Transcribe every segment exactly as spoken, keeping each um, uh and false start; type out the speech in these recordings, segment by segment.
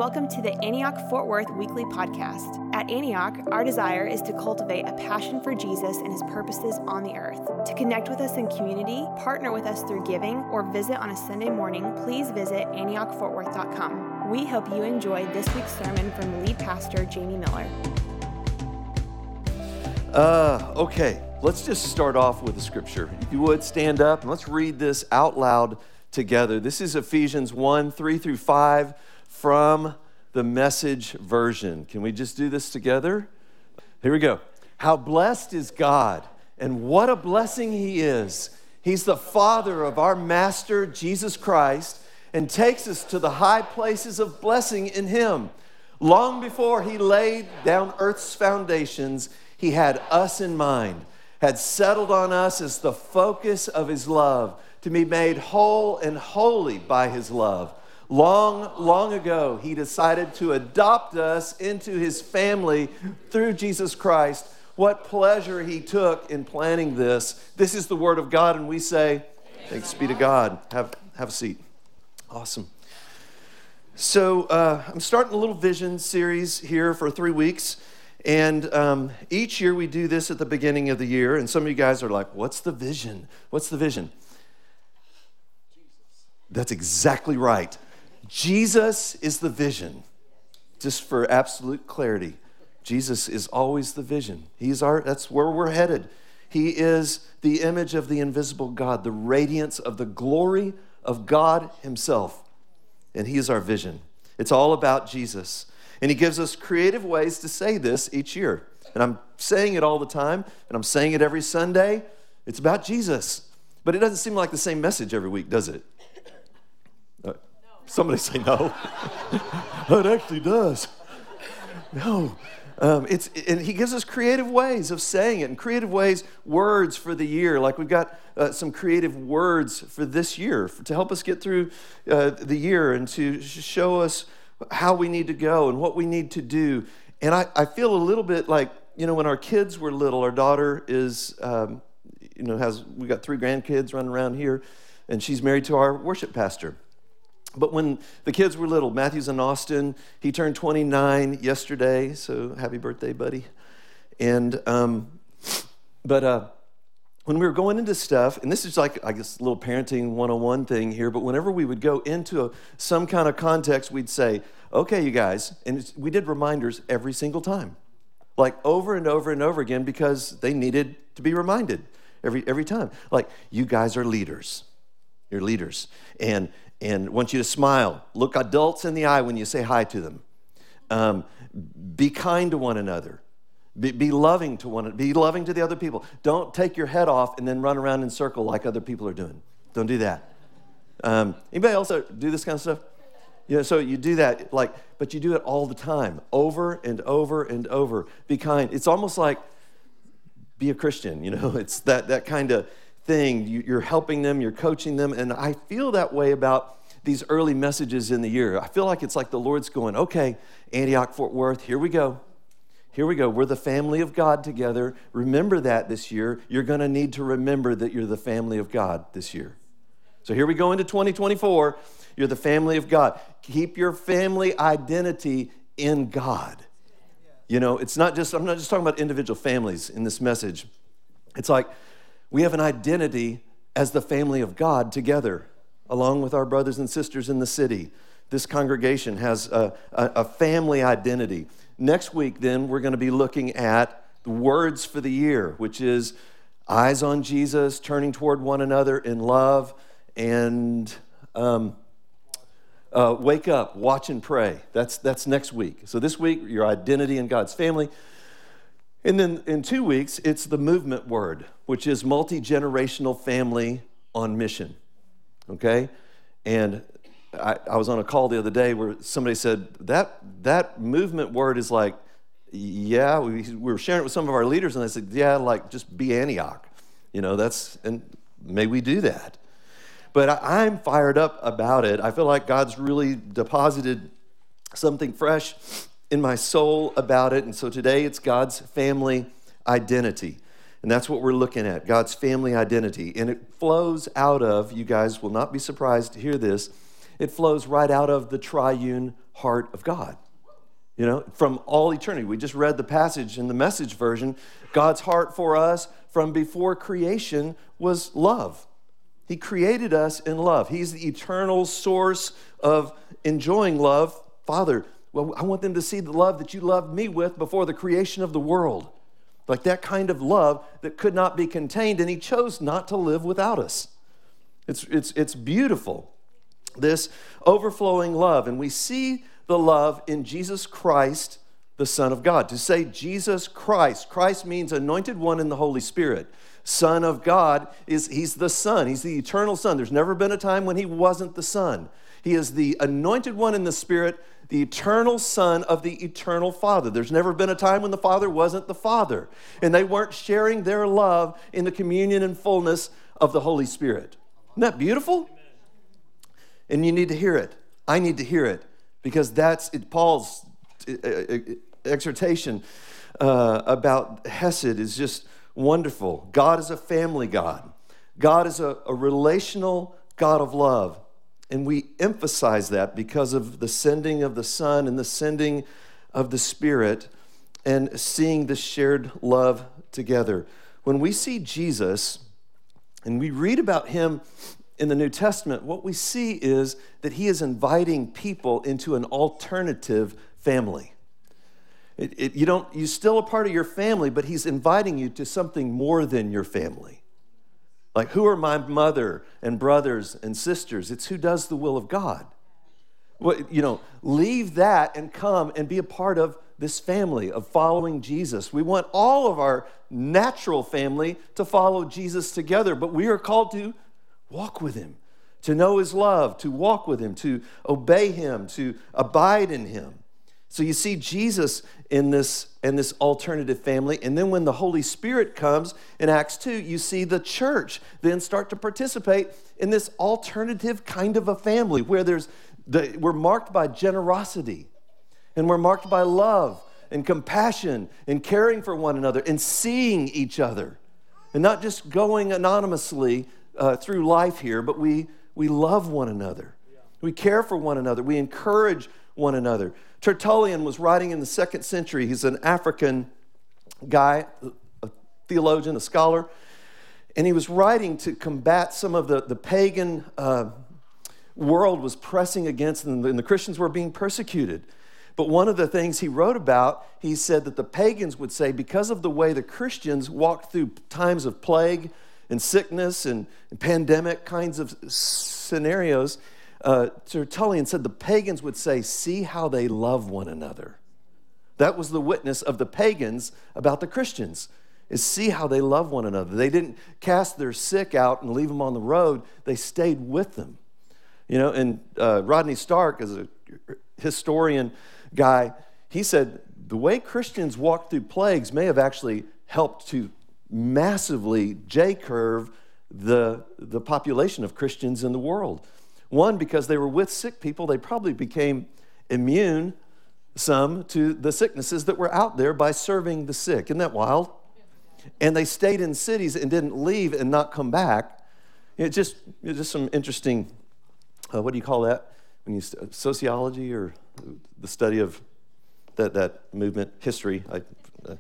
welcome to the Antioch Fort Worth Weekly Podcast. At Antioch, our desire is to cultivate a passion for Jesus and his purposes on the earth. To connect with us in community, partner with us through giving, or visit on a Sunday morning, please visit antioch fort worth dot com. We hope you enjoy this week's sermon from lead pastor Jamie Miller. Uh, okay, let's just start off with the scripture. If you would, stand up and let's read this out loud together. This is Ephesians one, three through five from the Message version. Can we just do this together? Here we go. How blessed is God, and what a blessing he is. He's the Father of our Master, Jesus Christ, and takes us to the high places of blessing in him. Long before he laid down earth's foundations, he had us in mind, had settled on us as the focus of his love, to be made whole and holy by his love. Long, long ago, he decided to adopt us into his family through Jesus Christ. What pleasure he took in planning this. This is the word of God, and we say, thanks be to God. Have, have a seat. Awesome. So uh, I'm starting a little vision series here for three weeks. And um, each year we do this at the beginning of the year. And some of you guys are like, what's the vision? What's the vision? Jesus. That's exactly right. Jesus is the vision. Just for absolute clarity, Jesus is always the vision. He's our, that's where we're headed. He is the image of the invisible God, the radiance of the glory of God himself. And he is our vision. It's all about Jesus. And he gives us creative ways to say this each year. And I'm saying it all the time, and I'm saying it every Sunday. It's about Jesus. But it doesn't seem like the same message every week, does it? Uh, no. Somebody say no. It actually does. No. Um, it's and he gives us creative ways of saying it, and creative ways, words for the year. Like we've got uh, some creative words for this year for, to help us get through uh, the year and to show us how we need to go and what we need to do. And I, I feel a little bit like, you know, when our kids were little, our daughter is, um, you know, has, we got three grandkids running around here, and she's married to our worship pastor. But when the kids were little, Matthew's in Austin, he turned twenty-nine yesterday, so happy birthday, buddy. And, um, but uh, when we were going into stuff, and this is like, I guess, a little parenting one oh one thing here, but whenever we would go into a, some kind of context, we'd say, okay, you guys, and we did reminders every single time, like over and over and over again, because they needed to be reminded every every time. Like, you guys are leaders. You're leaders. And and want you to smile. Look adults in the eye when you say hi to them. Um, be kind to one another. Be, be loving to one. Be loving to the other people. Don't take your head off and then run around in a circle like other people are doing. Don't do that. Um, anybody else do this kind of stuff? Yeah. So you do that, like, but you do it all the time, over and over and over. Be kind. It's almost like be a Christian. You know, it's that that kind of thing. You, you're helping them. You're coaching them, and I feel that way about these early messages in the year. I feel like it's like the Lord's going, okay, Antioch, Fort Worth, here we go. Here we go. We're the family of God together. Remember that this year. You're going to need to remember that you're the family of God this year. So here we go into twenty twenty-four. You're the family of God. Keep your family identity in God. You know, it's not just, I'm not just talking about individual families in this message. It's like we have an identity as the family of God together, along with our brothers and sisters in the city. This congregation has a, a, a family identity. Next week, then, we're going to be looking at the words for the year, which is eyes on Jesus, turning toward one another in love, and um, uh, wake up, watch and pray. That's, that's next week. So this week, your identity in God's family. And then in two weeks, it's the movement word, which is multi-generational family on mission, okay? And I, I was on a call the other day where somebody said, that that movement word is like, yeah, we, we were sharing it with some of our leaders, and I said, yeah, like just be Antioch. You know, that's, and may we do that. But I, I'm fired up about it. I feel like God's really deposited something fresh in my soul about it. And so today it's God's family identity. And that's what we're looking at, God's family identity. And it flows out of, you guys will not be surprised to hear this, it flows right out of the triune heart of God. You know, from all eternity. We just read the passage in the Message version. God's heart for us from before creation was love. He created us in love. He's the eternal source of enjoying love. Father, well, I want them to see the love that you loved me with before the creation of the world. Like that kind of love that could not be contained, and he chose not to live without us. It's, it's, it's beautiful, this overflowing love. And we see the love in Jesus Christ, the Son of God. To say Jesus Christ, Christ means anointed one in the Holy Spirit. Son of God is, he's the Son. He's the eternal Son. There's never been a time when he wasn't the Son. He is the anointed one in the Spirit, the eternal Son of the eternal Father. There's never been a time when the Father wasn't the Father, and they weren't sharing their love in the communion and fullness of the Holy Spirit. Isn't that beautiful? And you need to hear it. I need to hear it, because that's it, Paul's exhortation uh, about Hesed is just wonderful. God is a family God. God is a, a relational God of love. And we emphasize that because of the sending of the Son and the sending of the Spirit and seeing the shared love together. When we see Jesus and we read about him in the New Testament, what we see is that he is inviting people into an alternative family. It, it, you don't, you're still a part of your family, but he's inviting you to something more than your family. Like, who are my mother and brothers and sisters? It's who does the will of God. Well, you know, leave that and come and be a part of this family of following Jesus. We want all of our natural family to follow Jesus together, but we are called to walk with him, to know his love, to walk with him, to obey him, to abide in him. So you see Jesus in this, in this alternative family. And then when the Holy Spirit comes in Acts two, you see the church then start to participate in this alternative kind of a family where there's the, we're marked by generosity, and we're marked by love and compassion and caring for one another and seeing each other, and not just going anonymously uh, through life here, but we, we love one another. We care for one another. We encourage one another. Tertullian was writing in the second century. He's an African guy, a theologian, a scholar, and he was writing to combat some of the, the pagan uh, world was pressing against them, and the Christians were being persecuted. But one of the things he wrote about, he said that the pagans would say, because of the way the Christians walked through times of plague and sickness and, and pandemic kinds of scenarios, Uh, Tertullian said the pagans would say, see how they love one another. That was the witness of the pagans about the Christians, is see how they love one another. They didn't cast their sick out and leave them on the road. They stayed with them. You know, and uh, Rodney Stark, as a historian guy, he said the way Christians walked through plagues may have actually helped to massively J-curve the, the population of Christians in the world. One, because they were with sick people, they probably became immune, some, to the sicknesses that were out there by serving the sick. Isn't that wild? And they stayed in cities and didn't leave and not come back. It just, it's just some interesting, uh, what do you call that? When you sociology or the study of that that movement, history. I, uh,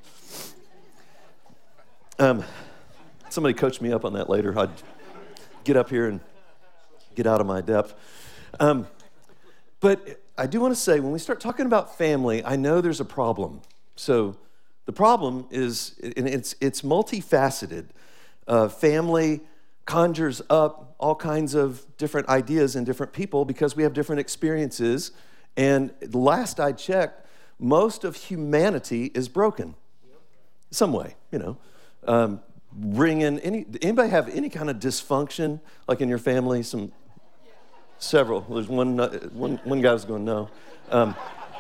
um, somebody coached me up on that later. I'd get up here and get out of my depth. Um, but I do want to say, when we start talking about family, I know there's a problem. So the problem is, and it's, it's multifaceted. Uh, family conjures up all kinds of different ideas in different people because we have different experiences. And last I checked, most of humanity is broken. Some way, you know. Um, bring in any, anybody have any kind of dysfunction, like in your family? Some, several. There's one, uh, one, one guy was going, no. Um,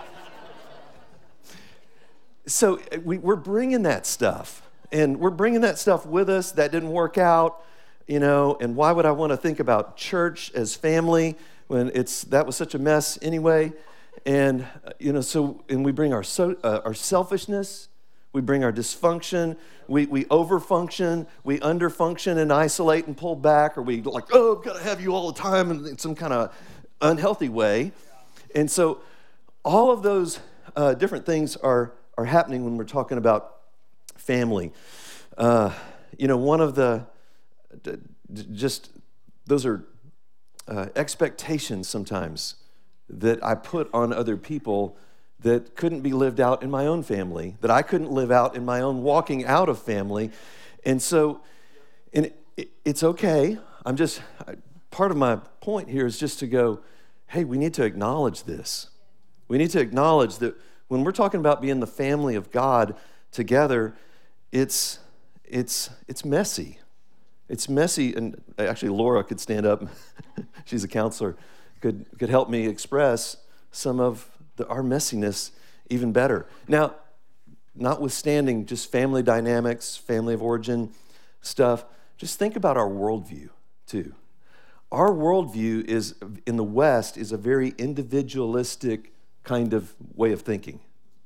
so we, we're bringing that stuff, and we're bringing that stuff with us. That didn't work out, you know, and why would I want to think about church as family when it's, that was such a mess anyway? And, you know, so, and we bring our, so, uh, our selfishness, we bring our dysfunction, we, we overfunction, we underfunction and isolate and pull back, or we like, oh, I've got to have you all the time in some kind of unhealthy way. And so all of those uh, different things are, are happening when we're talking about family. Uh, you know, one of the, d- d- just, those are uh, expectations sometimes that I put on other people that couldn't be lived out in my own family, that I couldn't live out in my own walking out of family. And so, and it, it's okay. I'm just, part of my point here is just to go, hey, we need to acknowledge this. We need to acknowledge that when we're talking about being the family of God together, it's it's it's messy. It's messy, and actually Laura could stand up. She's a counselor, could could help me express some of the, our messiness even better. Now, notwithstanding just family dynamics, family of origin stuff, just think about our worldview too. Our worldview is in the West is a very individualistic kind of way of thinking,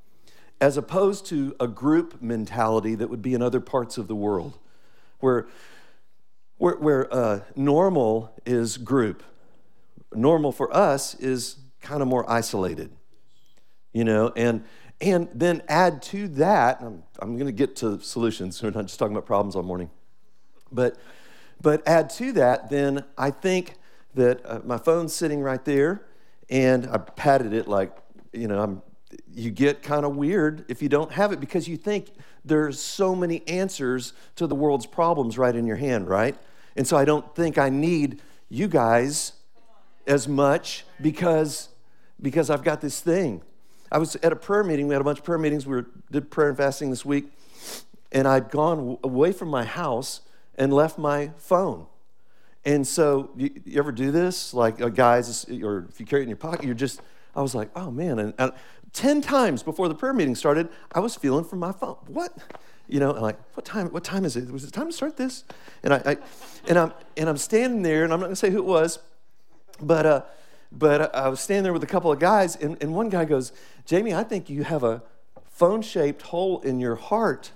as opposed to a group mentality that would be in other parts of the world, where where, where uh, normal is group. Normal for us is kind of more isolated, you know, and and then add to that, I'm, I'm going to get to solutions, we're not just talking about problems all morning, but but add to that, then I think that uh, my phone's sitting right there, and I patted it like, you know, I'm, you get kind of weird if you don't have it, because you think there's so many answers to the world's problems right in your hand, right? And so I don't think I need you guys as much because, because I've got this thing. I was at a prayer meeting. We had a bunch of prayer meetings. We were, did prayer and fasting this week, and I'd gone away from my house and left my phone. And so you, you ever do this? Like, uh, guys, or if you carry it in your pocket, you're just, I was like, oh, man. And, and ten times before the prayer meeting started, I was feeling for my phone. What? You know, and like, what time What time is it? Was it time to start this? And, I, I, and, I'm, and I'm standing there, and I'm not going to say who it was, but uh, but I was standing there with a couple of guys, and, and one guy goes, Jamie, I think you have a phone-shaped hole in your heart,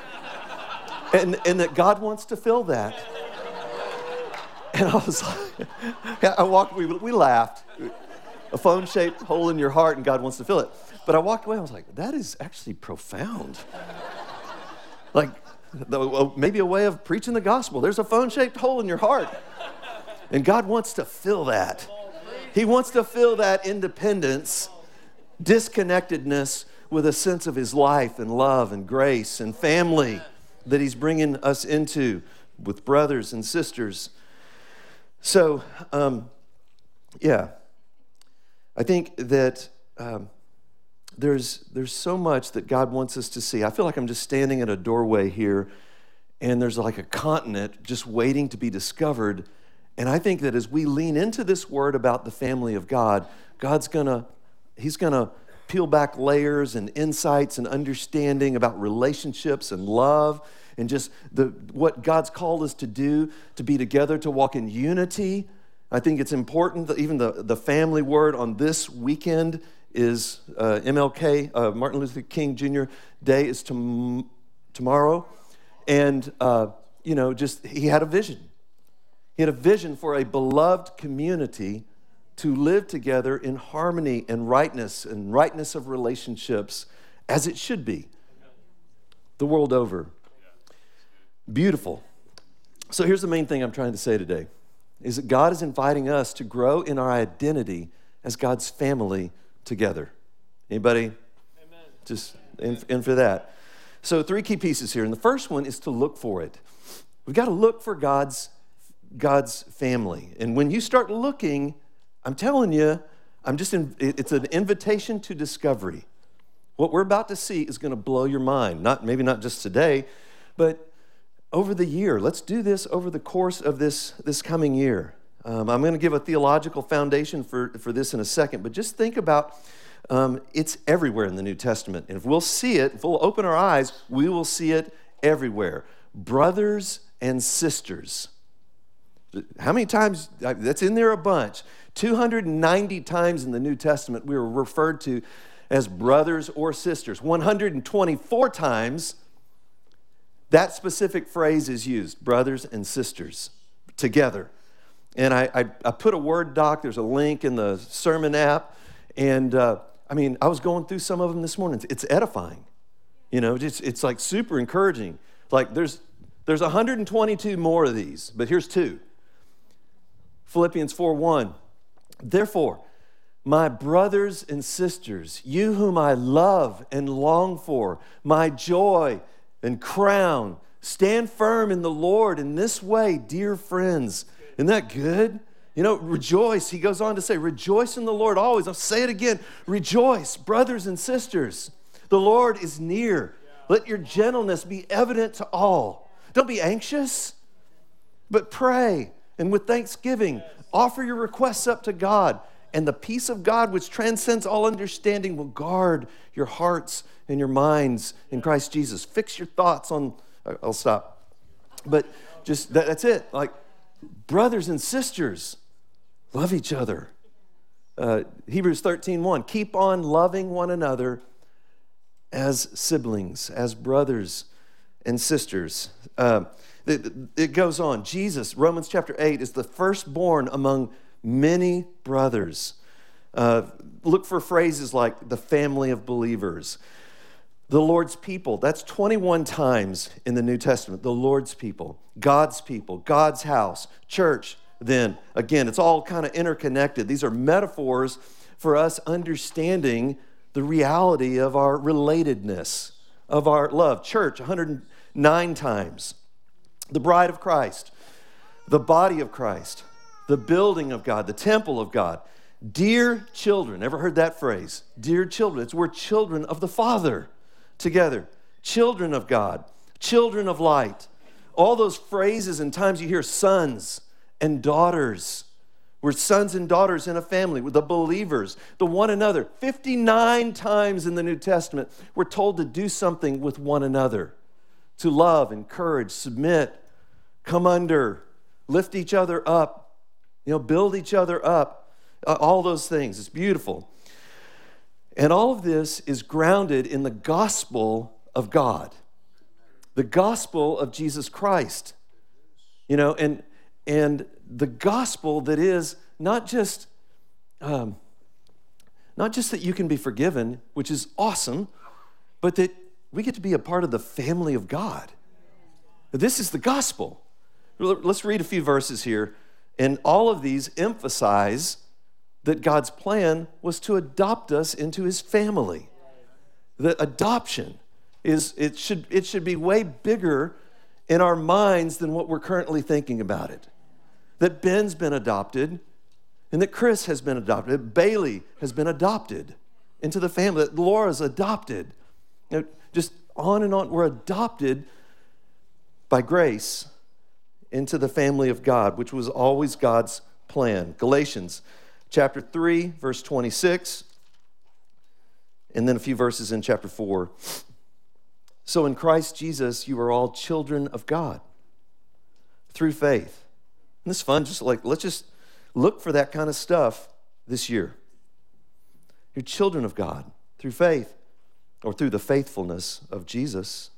and, and that God wants to fill that. And I was like, I walked, we, we laughed. A phone-shaped hole in your heart, and God wants to fill it. But I walked away, I was like, that is actually profound. Like, the, maybe a way of preaching the gospel. There's a phone-shaped hole in your heart, and God wants to fill that. He wants to fill that independence, disconnectedness with a sense of his life and love and grace and family that he's bringing us into with brothers and sisters. So, um, yeah, I think that um, there's there's so much that God wants us to see. I feel like I'm just standing at a doorway here, and there's like a continent just waiting to be discovered. And I think that as we lean into this word about the family of God, God's gonna, he's gonna peel back layers and insights and understanding about relationships and love and just the what God's called us to do, to be together, to walk in unity. I think it's important that even the, the family word on this weekend is uh, M L K, uh, Martin Luther King Junior Day is tom- tomorrow. And, uh, you know, just he had a vision. He had a vision for a beloved community to live together in harmony and rightness and rightness of relationships as it should be the world over. Beautiful. So here's the main thing I'm trying to say today, is that God is inviting us to grow in our identity as God's family together. Anybody? Amen. Just in, in for that. So three key pieces here. And the first one is to look for it. We've got to look for God's God's family. And when you start looking, I'm telling you, I'm just in, it's an invitation to discovery. What we're about to see is going to blow your mind. Not maybe not just today, but over the year. Let's do this over the course of this, this coming year. Um, I'm going to give a theological foundation for, for this in a second, but just think about um, it's everywhere in the New Testament. And if we'll see it, if we'll open our eyes, we will see it everywhere. Brothers and sisters. How many times? That's in there a bunch. two hundred ninety times in the New Testament we were referred to as brothers or sisters. one hundred twenty-four times that specific phrase is used, brothers and sisters, together. And I, I, I put a Word doc, there's a link in the sermon app, and uh, I mean, I was going through some of them this morning. It's edifying. You know, it's, it's like super encouraging. Like there's, there's one hundred twenty-two more of these, but here's two. Philippians four one. Therefore, my brothers and sisters, you whom I love and long for, my joy and crown, stand firm in the Lord in this way, dear friends. Isn't that good? You know, rejoice. He goes on to say, rejoice in the Lord always. I'll say it again. Rejoice, brothers and sisters. The Lord is near. Let your gentleness be evident to all. Don't be anxious, but pray. And with thanksgiving, offer your requests up to God. And the peace of God, which transcends all understanding, will guard your hearts and your minds in Christ Jesus. Fix your thoughts on, I'll stop. But just, that, that's it. Like, brothers and sisters, love each other. Uh, Hebrews thirteen one, keep on loving one another as siblings, as brothers and sisters. Uh, it, it goes on. Jesus, Romans chapter eight, is the firstborn among many brothers. Uh, look for phrases like the family of believers, the Lord's people. That's twenty-one times in the New Testament. The Lord's people, God's people, God's house, church. Then again, it's all kind of interconnected. These are metaphors for us understanding the reality of our relatedness, of our love. Church, one hundred nine times. The bride of Christ, the body of Christ, the building of God, the temple of God. Dear children, ever heard that phrase? Dear children, it's we're children of the Father together. Children of God, children of light. All those phrases and times you hear sons and daughters. We're sons and daughters in a family, with the believers, the one another. fifty-nine times in the New Testament, we're told to do something with one another, to love, encourage, submit, come under, lift each other up, you know, build each other up, uh, all those things. It's beautiful. And all of this is grounded in the gospel of God, the gospel of Jesus Christ, you know, and and the gospel that is not just um, not just that you can be forgiven, which is awesome, but that we get to be a part of the family of God. This is the gospel. Let's read a few verses here, and all of these emphasize that God's plan was to adopt us into his family. The adoption is, it should, it should be way bigger in our minds than what we're currently thinking about it. That Ben's been adopted, and that Chris has been adopted, that Bailey has been adopted into the family, that Laura's adopted. You know, just on and on. We're adopted by grace into the family of God, which was always God's plan. Galatians chapter three, verse twenty-six, and then a few verses in chapter four. So in Christ Jesus, you are all children of God through faith. And this is fun, just like, let's just look for that kind of stuff this year. You're children of God through faith, or through the faithfulness of Jesus.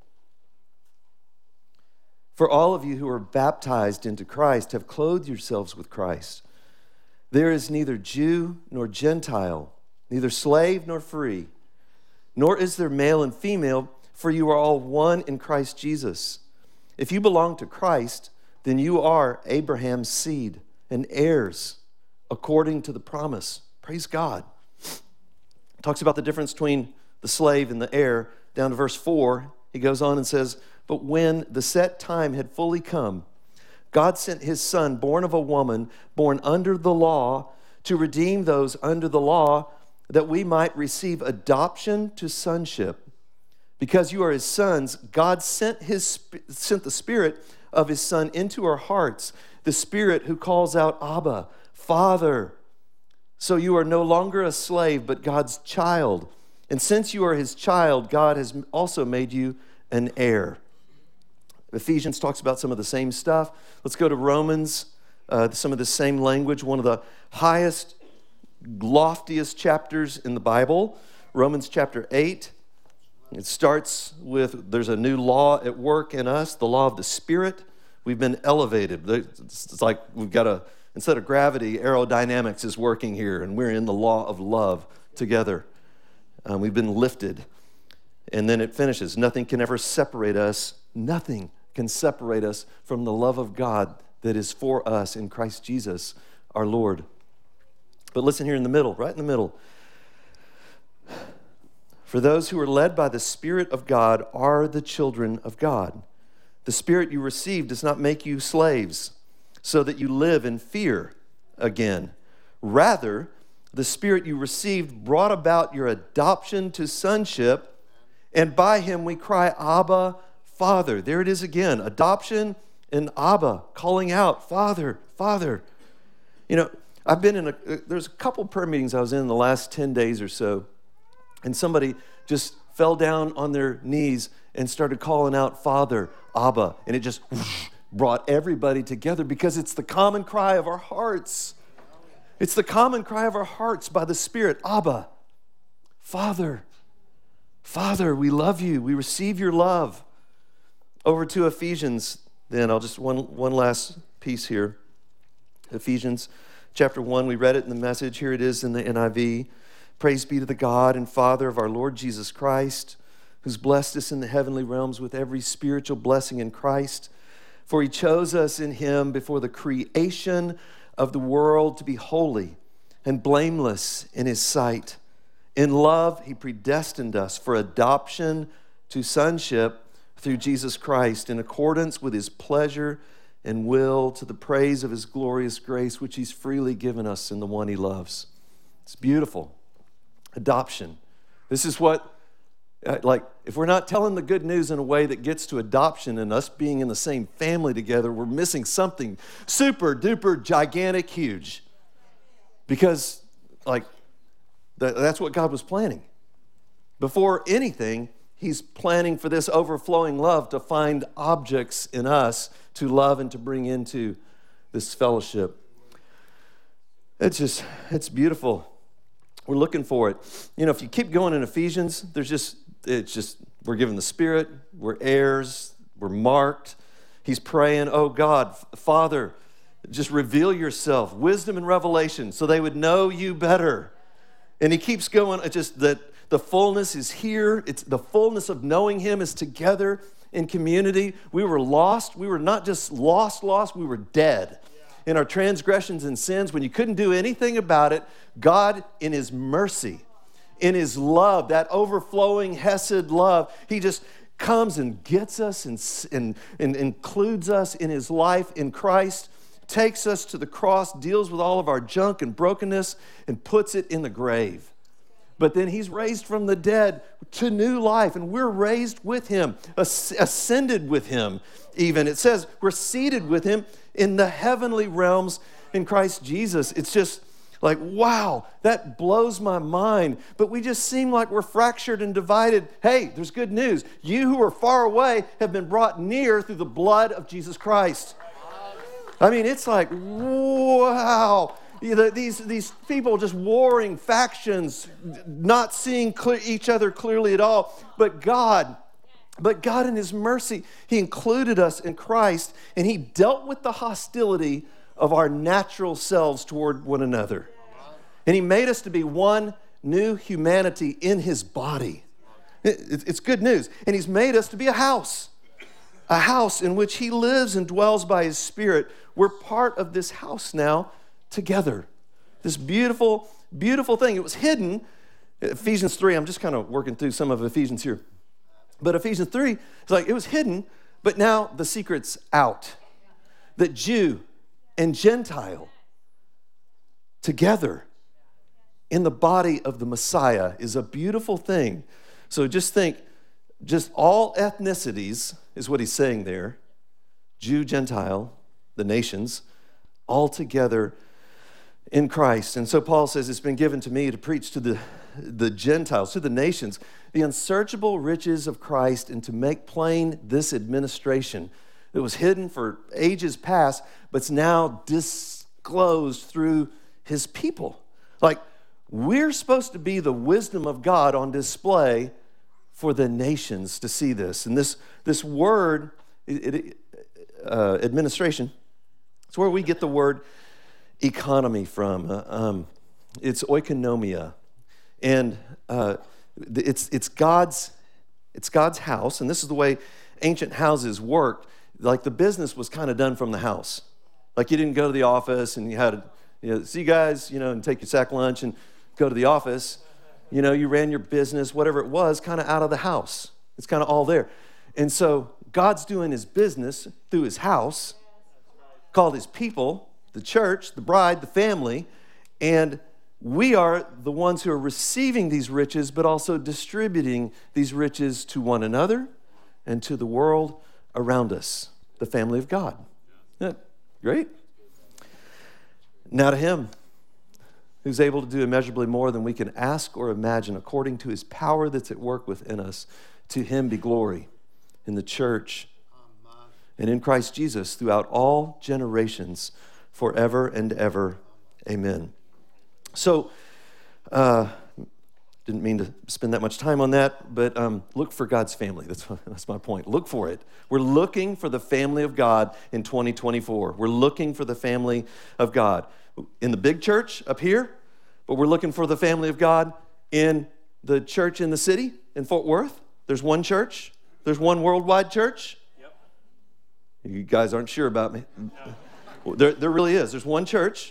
For all of you who are baptized into Christ have clothed yourselves with Christ. There is neither Jew nor Gentile, neither slave nor free, nor is there male and female, for you are all one in Christ Jesus. If you belong to Christ, then you are Abraham's seed and heirs according to the promise. Praise God. It talks about the difference between the slave and the heir. Down to verse four, he goes on and says, but when the set time had fully come, God sent his son, born of a woman, born under the law, to redeem those under the law, that we might receive adoption to sonship. Because you are his sons, God sent his sent the Spirit of his Son into our hearts, the Spirit who calls out, Abba, Father. So you are no longer a slave, but God's child. And since you are his child, God has also made you an heir. Ephesians talks about some of the same stuff. Let's go to Romans, uh, some of the same language, one of the highest, loftiest chapters in the Bible, Romans chapter eight. It starts with, there's a new law at work in us, the law of the Spirit. We've been elevated. It's like we've got a, instead of gravity, aerodynamics is working here, and we're in the law of love. together. Um, we've been lifted. And then it finishes. Nothing can ever separate us. Nothing can separate us from the love of God that is for us in Christ Jesus, our Lord. But listen here in the middle, right in the middle. For those who are led by the Spirit of God are the children of God. The Spirit you received does not make you slaves, so that you live in fear again. Rather, the Spirit you received brought about your adoption to sonship, and by him we cry, Abba, Father. There it is again, adoption and Abba, calling out, Father, Father. You know, I've been in a, there's a couple prayer meetings I was in, in the last ten days or so, and somebody just fell down on their knees and started calling out, Father, Abba, and it just whoosh, brought everybody together because it's the common cry of our hearts. It's the common cry of our hearts by the Spirit, Abba, Father, Father, we love you. We receive your love. Over to Ephesians, then. I'll just, one, one last piece here. Ephesians chapter one, we read it in the Message. Here it is in the N I V. Praise be to the God and Father of our Lord Jesus Christ, who's blessed us in the heavenly realms with every spiritual blessing in Christ. For he chose us in him before the creation of the world to be holy and blameless in his sight. In love, he predestined us for adoption to sonship through Jesus Christ in accordance with his pleasure and will, to the praise of his glorious grace, which he's freely given us in the one he loves. It's beautiful. Adoption. This is what, like, if we're not telling the good news in a way that gets to adoption and us being in the same family together, we're missing something super duper gigantic huge. Because, like, that's what God was planning. Before anything, he's planning for this overflowing love to find objects in us to love and to bring into this fellowship. It's just, it's beautiful. We're looking for it. You know, if you keep going in Ephesians, there's just, it's just, we're given the Spirit, we're heirs, we're marked. He's praying, oh God, Father, just reveal yourself, wisdom and revelation, so they would know you better. And he keeps going, it's just that the fullness is here. It's the fullness of knowing him is together in community. We were lost. We were not just lost, lost. We were dead in our transgressions and sins. When you couldn't do anything about it, God, in his mercy, in his love, that overflowing Hesed love, he just comes and gets us and, and, and includes us in his life in Christ, takes us to the cross, deals with all of our junk and brokenness, and puts it in the grave. But then he's raised from the dead to new life, and we're raised with him, ascended with him even. It says we're seated with him in the heavenly realms in Christ Jesus. It's just like, wow, that blows my mind. But we just seem like we're fractured and divided. Hey, there's good news. You who are far away have been brought near through the blood of Jesus Christ. I mean, it's like, wow. These, these people just warring factions, not seeing clear, each other clearly at all. But God, but God in his mercy, he included us in Christ, and he dealt with the hostility of our natural selves toward one another. And he made us to be one new humanity in his body. It, it's good news. And he's made us to be a house, a house in which he lives and dwells by his Spirit. We're part of this house now together. This beautiful, beautiful thing. It was hidden. Ephesians three, I'm just kind of working through some of Ephesians here. But Ephesians three, it's like it was hidden, but now the secret's out. That Jew and Gentile together in the body of the Messiah is a beautiful thing. So just think, just all ethnicities is what he's saying there. Jew, Gentile, the nations, all together in Christ. And so Paul says, it's been given to me to preach to the, the Gentiles, to the nations, the unsearchable riches of Christ, and to make plain this administration that was hidden for ages past, but it's now disclosed through his people. Like, we're supposed to be the wisdom of God on display for the nations to see this. And this, this word, it, it, uh, administration, it's where we get the word economy from. Uh, um, it's oikonomia. And uh, it's, it's, God's, it's God's house, and this is the way ancient houses worked. Like the business was kind of done from the house. Like you didn't go to the office and you had to, you know, see you guys, you know, and take your sack lunch and go to the office. You know, you ran your business, whatever it was, kind of out of the house. It's kind of all there. And so God's doing his business through his house, called his people, the church, the bride, the family, and we are the ones who are receiving these riches, but also distributing these riches to one another and to the world around us, the family of God. Yeah, great. Now to him, who's able to do immeasurably more than we can ask or imagine, according to his power that's at work within us, to him be glory in the church and in Christ Jesus throughout all generations, forever and ever. Amen. So, uh, didn't mean to spend that much time on that, but um, look for God's family. That's, that's my point. Look for it. We're looking for the family of God in twenty twenty-four. We're looking for the family of God in the big church up here, but we're looking for the family of God in the church in the city, in Fort Worth. There's one church. There's one worldwide church. Yep. You guys aren't sure about me. No. There, there really is. There's one church,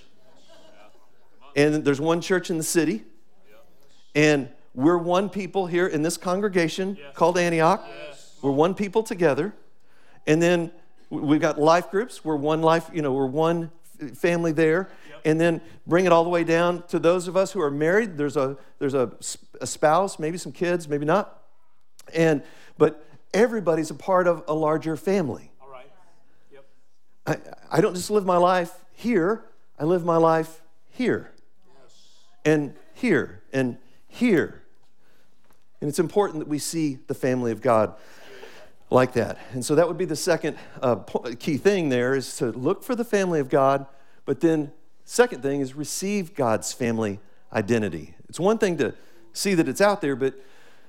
and there's one church in the city. And we're one people here in this congregation yes. called Antioch. Yes. We're one people together. And then we've got life groups. We're one life, you know, we're one family there. Yep. And then bring it all the way down to those of us who are married. There's a there's a, a spouse, maybe some kids, maybe not. And but everybody's a part of a larger family. All right. Yep. I, I don't just live my life here. I live my life here. Yes. And here. And here. And it's important that we see the family of God like that. And so that would be the second uh, key thing there, is to look for the family of God, but then second thing is receive God's family identity. It's one thing to see that it's out there, but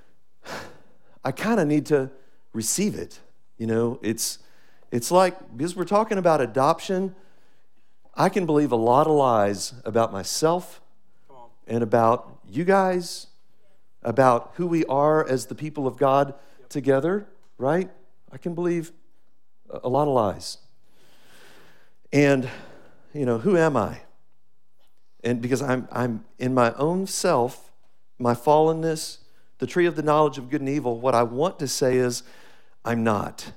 I kind of need to receive it. You know, it's it's like, because we're talking about adoption, I can believe a lot of lies about myself and about you guys, about who we are as the people of God yep. together, right? I can believe a lot of lies. And, you know, who am I? And because I'm I'm in my own self, my fallenness, the tree of the knowledge of good and evil, what I want to say is, I'm not.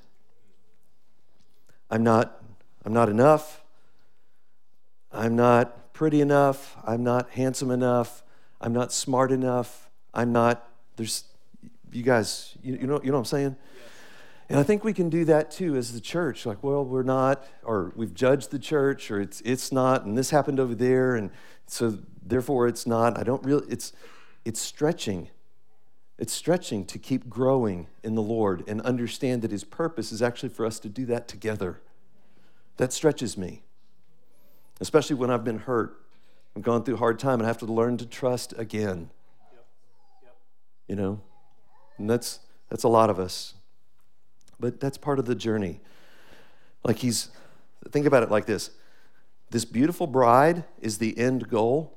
I'm not, I'm not enough. I'm not pretty enough. I'm not handsome enough. I'm not smart enough. I'm not, there's, you guys, you, you know you know what I'm saying? Yes. And I think we can do that too as the church. Like, well, we're not, or we've judged the church, or it's it's not, and this happened over there, and so therefore it's not. I don't really, it's it's stretching. It's stretching to keep growing in the Lord and understand that his purpose is actually for us to do that together. That stretches me, especially when I've been hurt. I've gone through a hard time and I have to learn to trust again. Yep. Yep. You know, and that's that's a lot of us. But that's part of the journey. Like he's, think about it like this. This beautiful bride is the end goal,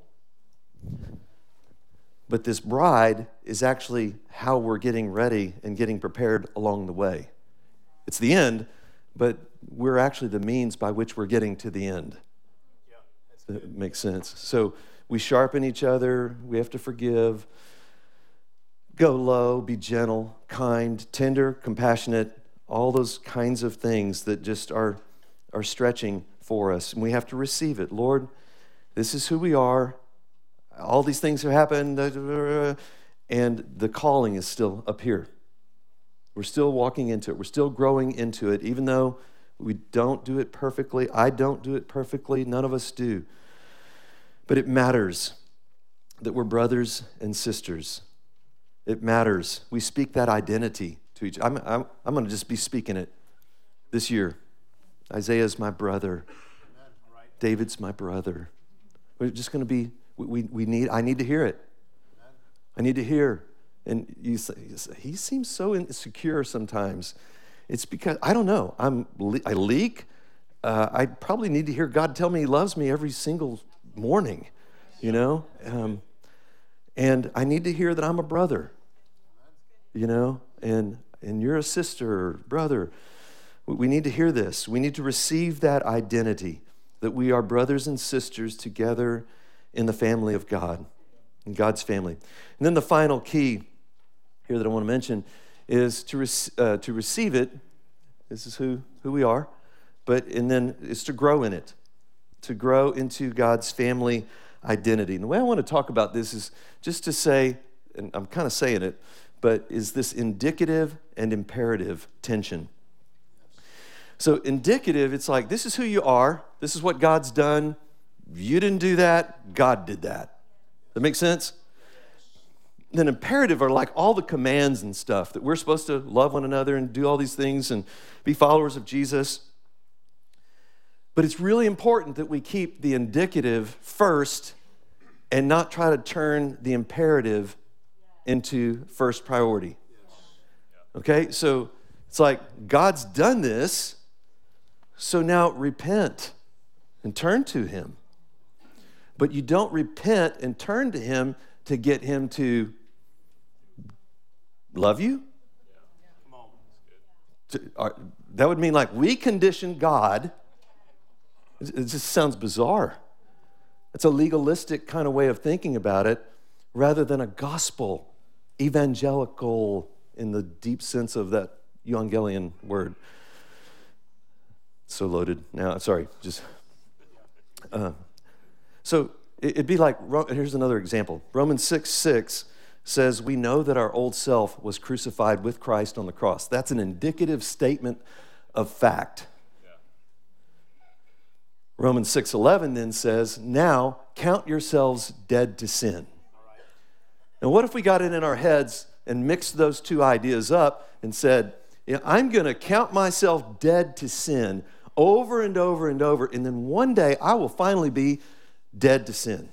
but this bride is actually how we're getting ready and getting prepared along the way. It's the end, but we're actually the means by which we're getting to the end. That makes sense. So we sharpen each other. We have to forgive. Go low, be gentle, kind, tender, compassionate, all those kinds of things that just are, are stretching for us. And we have to receive it. Lord, this is who we are. All these things have happened, and the calling is still up here. We're still walking into it. We're still growing into it, even though we don't do it perfectly. I don't do it perfectly. None of us do. But it matters that we're brothers and sisters. It matters. We speak that identity to each other. I'm, I'm, I'm going to just be speaking it this year. Isaiah's my brother. David's my brother. We're just going to be, we, we need, I need to hear it. I need to hear. And you say, he seems so insecure sometimes. It's because, I don't know, I'm, I leak. Uh, I probably need to hear God tell me he loves me every single morning, you know? Um, And I need to hear that I'm a brother, you know, and, and you're a sister or brother. We need to hear this. We need to receive that identity that we are brothers and sisters together in the family of God, in God's family. And then the final key here that I want to mention is to, rec- uh, to receive it. This is who, who we are. But, and then is to grow in it, to grow into God's family identity. And the way I want to talk about this is just to say, and I'm kind of saying it, but is this indicative and imperative tension. So indicative, it's like, this is who you are. This is what God's done. You didn't do that. God did that. That make sense? Then imperative are like all the commands and stuff that we're supposed to love one another and do all these things and be followers of Jesus. But it's really important that we keep the indicative first and not try to turn the imperative into first priority. Okay, so it's like God's done this, so now repent and turn to him. But you don't repent and turn to him to get him to love you. To, are, that would mean like we condition God. It just sounds bizarre. It's a legalistic kind of way of thinking about it rather than a gospel, evangelical in the deep sense of that Evangelion word. So loaded now. Sorry, just. Uh, so it'd be like, here's another example. Romans six six says, we know that our old self was crucified with Christ on the cross. That's an indicative statement of fact. Romans six eleven then says, now count yourselves dead to sin. Now, what if we got it in our heads and mixed those two ideas up and said, yeah, I'm going to count myself dead to sin over and over and over, and then one day I will finally be dead to sin.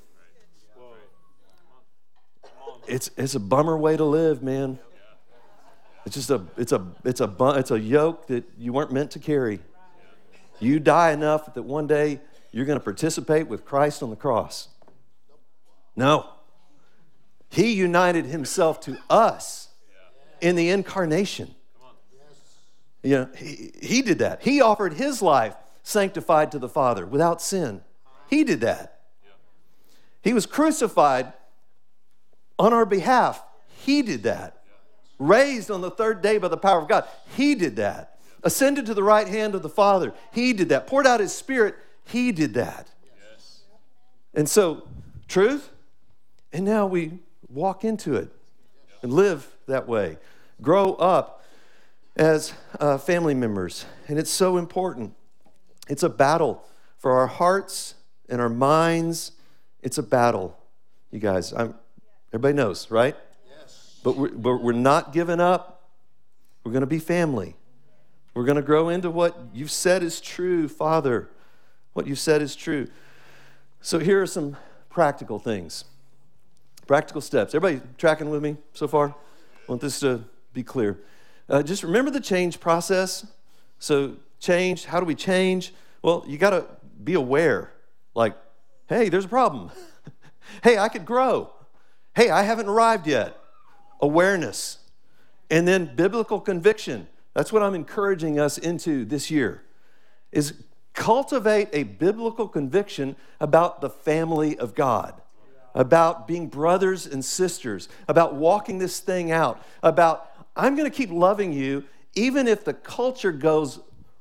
It's it's a bummer way to live, man. It's just a it's a it's a it's a yoke that you weren't meant to carry. You die enough that one day you're going to participate with Christ on the cross. No. He united himself to us in the incarnation. You know, he, he did that. He offered his life sanctified to the Father without sin. He did that. He was crucified on our behalf. He did that. Raised on the third day by the power of God. He did that. Ascended to the right hand of the Father. He did that. Poured out his Spirit. He did that. Yes. And so, truth, and now we walk into it and live that way. Grow up as uh, family members. And it's so important. It's a battle for our hearts and our minds. It's a battle, you guys. I'm, everybody knows, right? Yes. But we're, but we're not giving up. We're going to be family. We're going to grow into what you've said is true, Father. What you've said is true. So here are some practical things. Practical steps. Everybody tracking with me so far? I want this to be clear. Uh, just remember the change process. So change, how do we change? Well, you got to be aware. Like, hey, there's a problem. Hey, I could grow. Hey, I haven't arrived yet. Awareness. And then biblical conviction. That's what I'm encouraging us into this year, is cultivate a biblical conviction about the family of God, about being brothers and sisters, about walking this thing out, about I'm going to keep loving you even if the culture goes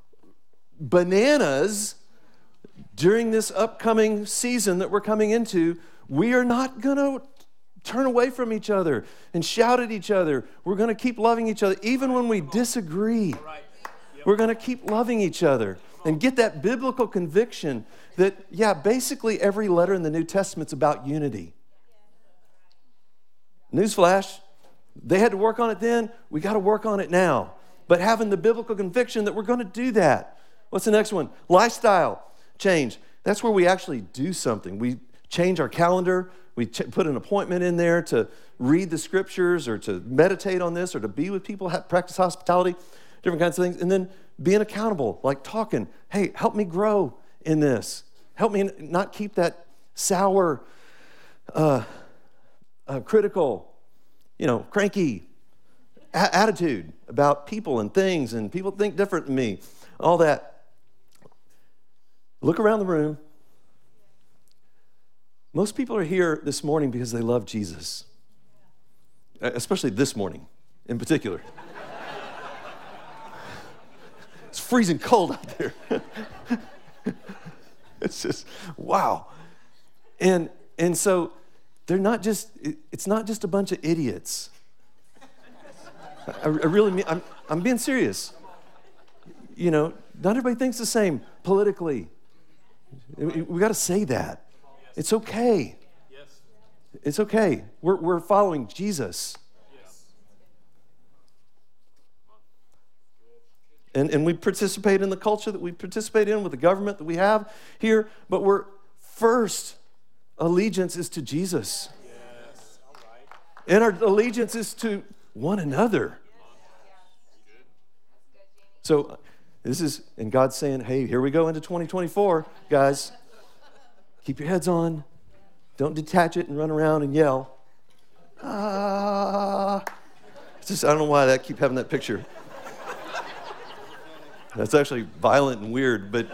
bananas during this upcoming season that we're coming into. We are not going to turn away from each other and shout at each other. We're going to keep loving each other. Even when we disagree, we're going to keep loving each other and get that biblical conviction that, yeah, basically every letter in the New Testament's about unity. Newsflash, they had to work on it then. We got to work on it now. But having the biblical conviction that we're going to do that. What's the next one? Lifestyle change. That's where we actually do something. We change our calendar. We ch- put an appointment in there to read the scriptures or to meditate on this or to be with people, have, practice hospitality, different kinds of things. And then being accountable, like talking, hey, help me grow in this. Help me not keep that sour uh, uh, critical, you know, cranky a- attitude about people and things, and people think different than me, all that. Look around the room. Most people are here this morning because they love Jesus, especially this morning in particular. It's freezing cold out there. It's just, wow. And and so they're not just, it's not just a bunch of idiots. I, I really mean, I'm, I'm being serious. You know, not everybody thinks the same politically. We got to say that. It's okay. It's okay. We're, we're following Jesus. And, and we participate in the culture that we participate in with the government that we have here, but we're first allegiance is to Jesus. Yes. All right. And our allegiance is to one another. So this is, and God's saying, hey, here we go into twenty twenty-four, guys. Keep your heads on. Don't detach it and run around and yell. Ah. It's just, I don't know why I keep having that picture. That's actually violent and weird, but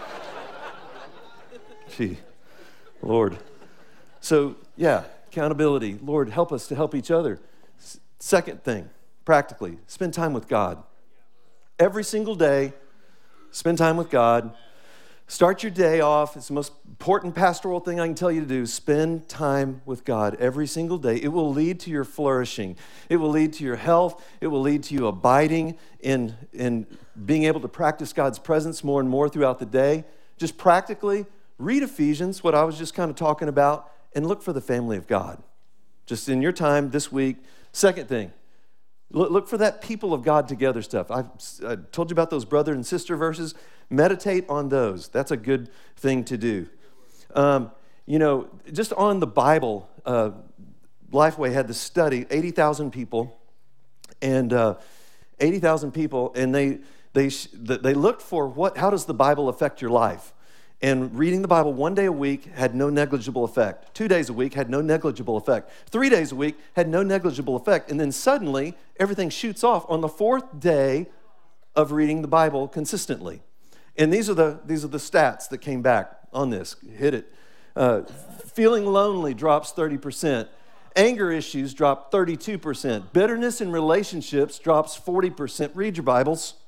gee, Lord. So, yeah, accountability. Lord, help us to help each other. S- second thing, practically, spend time with God. Every single day, spend time with God. Start your day off. It's the most important pastoral thing I can tell you to do. Spend time with God every single day. It will lead to your flourishing. It will lead to your health. It will lead to you abiding in, in being able to practice God's presence more and more throughout the day. Just practically read Ephesians, what I was just kind of talking about, and look for the family of God. Just in your time this week. Second thing, look for that people of God together stuff. I've, I told you about those brother and sister verses. Meditate on those. That's a good thing to do. Um, you know, just on the Bible, uh, Lifeway had this study, eighty thousand people, and uh, eighty thousand people, and they they they looked for what. How does the Bible affect your life? And reading the Bible one day a week had no negligible effect. Two days a week had no negligible effect. Three days a week had no negligible effect. And then suddenly, everything shoots off on the fourth day of reading the Bible consistently. And these are the these are the stats that came back on this. Hit it. Uh, feeling lonely drops thirty percent. Anger issues drop thirty-two percent. Bitterness in relationships drops forty percent. Read your Bibles.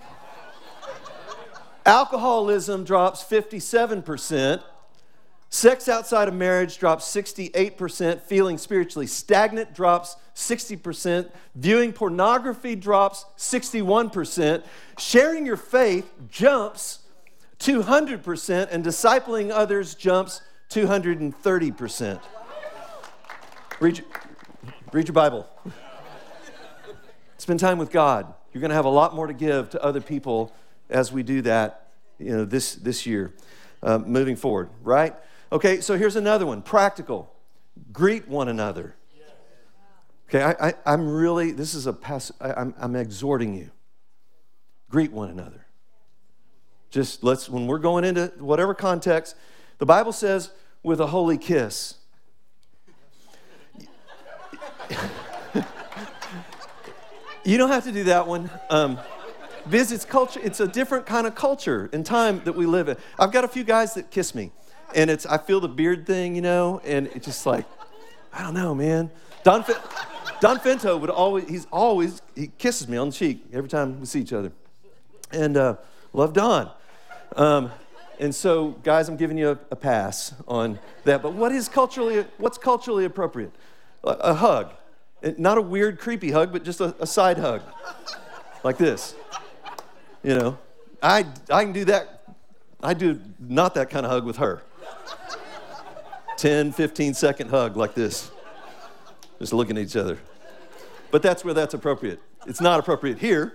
Alcoholism drops fifty-seven percent. Sex outside of marriage drops sixty-eight percent. Feeling spiritually stagnant drops sixty percent. Viewing pornography drops sixty-one percent. Sharing your faith jumps two hundred percent. And discipling others jumps two hundred thirty percent. Read, read your Bible. Spend time with God. You're going to have a lot more to give to other people as we do that, you know, this, this year, uh, moving forward, right? Okay, so here's another one, practical. Greet one another. Okay, I, I, I'm really, this is a, pass, I, I'm, I'm exhorting you. Greet one another. Just let's, when we're going into whatever context, the Bible says with a holy kiss. You don't have to do that one. Um, Biz, it's culture. It's a different kind of culture and time that we live in. I've got a few guys that kiss me, and it's I feel the beard thing, you know, and it's just like, I don't know, man. Don Fin- Don Finto would always, he's always, he kisses me on the cheek every time we see each other, and uh, love Don. Um, and so, guys, I'm giving you a, a pass on that. But what is culturally, what's culturally appropriate? A, a hug, not a weird, creepy hug, but just a, a side hug, like this. You know, I, I can do that. I do not that kind of hug with her. ten, fifteen second hug like this. Just looking at each other. But that's where that's appropriate. It's not appropriate here.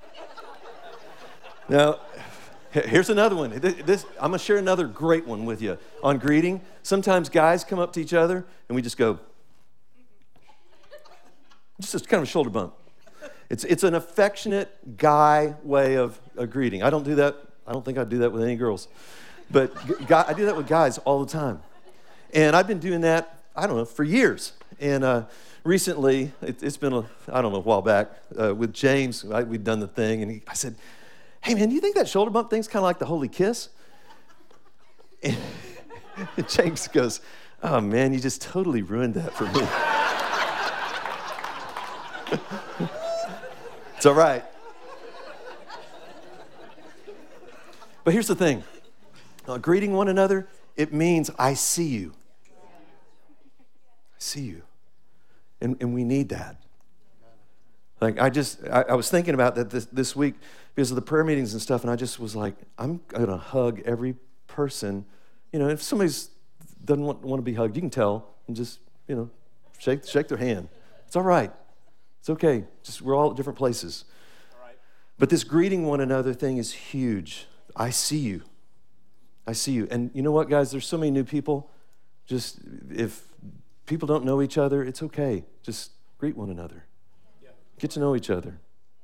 Now, here's another one. This, I'm going to share another great one with you on greeting. Sometimes guys come up to each other and we just go, just a kind of a shoulder bump. It's it's an affectionate guy way of a greeting. I don't do that. I don't think I do that with any girls. But guy, I do that with guys all the time. And I've been doing that, I don't know, for years. And uh, recently, it, it's been, a, I don't know, a while back, uh, with James, I, we'd done the thing, and he, I said, hey, man, do you think that shoulder bump thing's kind of like the holy kiss? And, and James goes, oh, man, you just totally ruined that for me. It's all right. But here's the thing. Uh, greeting one another, it means I see you. I see you. And, and we need that. Like I just, I, I was thinking about that this, this week because of the prayer meetings and stuff, and I just was like, I'm going to hug every person. You know, if somebody's doesn't want, want to be hugged, you can tell and just, you know, shake shake their hand. It's all right. It's okay. Just we're all at different places. All right. But this greeting one another thing is huge. I see you. I see you. And you know what, guys? There's so many new people. Just if people don't know each other, it's okay. Just greet one another. Yeah. Get to know each other.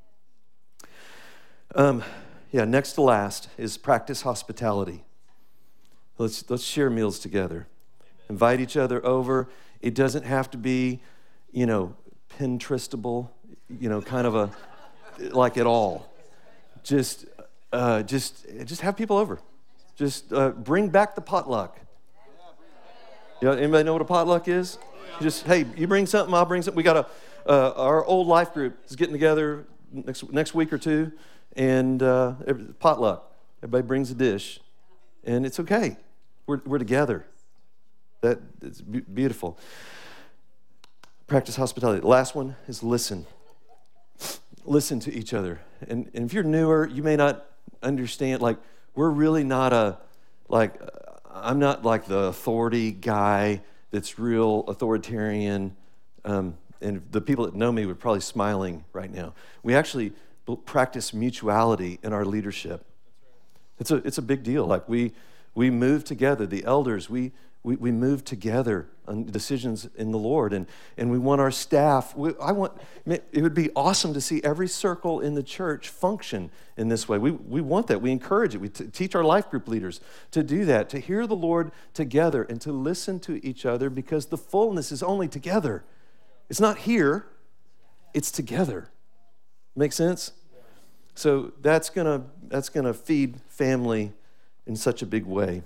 Um, yeah, next to last is practice hospitality. Let's let's share meals together. Amen. Invite each other over. It doesn't have to be, you know, Pinterestable, you know, kind of a like at all. Just uh, just just have people over. Just uh, bring back the potluck. You know, anybody know what a potluck is? Just hey, you bring something, I'll bring something. We got a uh, our old life group is getting together next next week or two, and uh, potluck. Everybody brings a dish, and it's okay. We're we're together. That is be- beautiful. Practice hospitality. The last one is listen. Listen to each other. And, and if you're newer, you may not understand. Like we're really not a like. I'm not like the authority guy that's real authoritarian. Um, and the people that know me would probably smiling right now. We actually practice mutuality in our leadership. It's a it's a big deal. Like we we move together. The elders we we we move together on decisions in the Lord, and and we want our staff. We, I want it would be awesome to see every circle in the church function in this way. We we want that. We encourage it. We t- teach our life group leaders to do that, to hear the Lord together and to listen to each other, because the fullness is only together. It's not here. It's together. Make sense? So that's gonna that's gonna feed family in such a big way.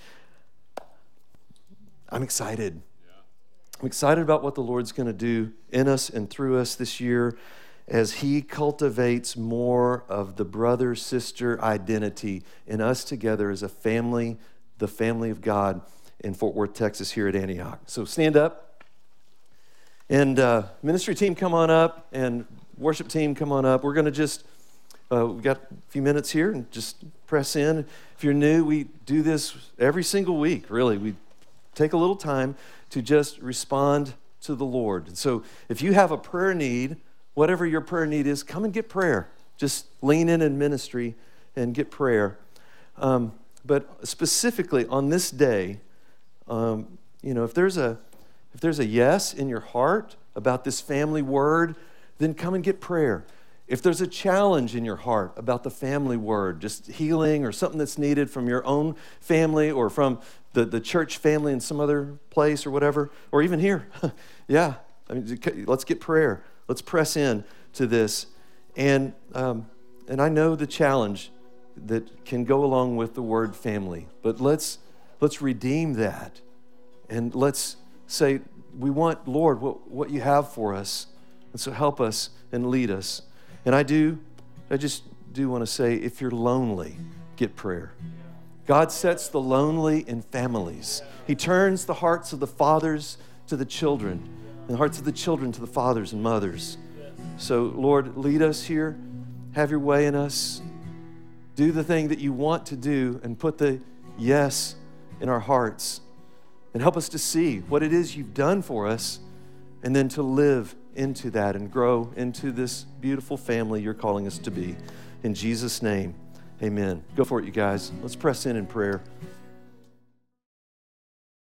I'm excited. I'm excited about what the Lord's going to do in us and through us this year as He cultivates more of the brother-sister identity in us together as a family, the family of God in Fort Worth, Texas, here at Antioch. So stand up. And uh, ministry team, come on up. And worship team, come on up. We're going to just, uh, we've got a few minutes here and just press in. If you're new, we do this every single week, really. We take a little time to just respond to the Lord. And so if you have a prayer need, whatever your prayer need is, come and get prayer. Just lean in in ministry and get prayer. Um, but specifically on this day, um, you know, if there's a if there's a yes in your heart about this family word, then come and get prayer. If there's a challenge in your heart about the family word, just healing or something that's needed from your own family or from the, the church family in some other place or whatever, or even here, yeah, I mean, let's get prayer. Let's press in to this. And, um, and I know the challenge that can go along with the word family, but let's, let's redeem that. And let's say, we want, Lord, what, what you have for us. And so help us and lead us. And I do, I just do want to say, if you're lonely, get prayer. God sets the lonely in families. He turns the hearts of the fathers to the children, and the hearts of the children to the fathers and mothers. So, Lord, lead us here. Have your way in us. Do the thing that you want to do and put the yes in our hearts. And help us to see what it is you've done for us, and then to live into that and grow into this beautiful family you're calling us to be. In Jesus' name, amen. Go for it, you guys. Let's press in in prayer.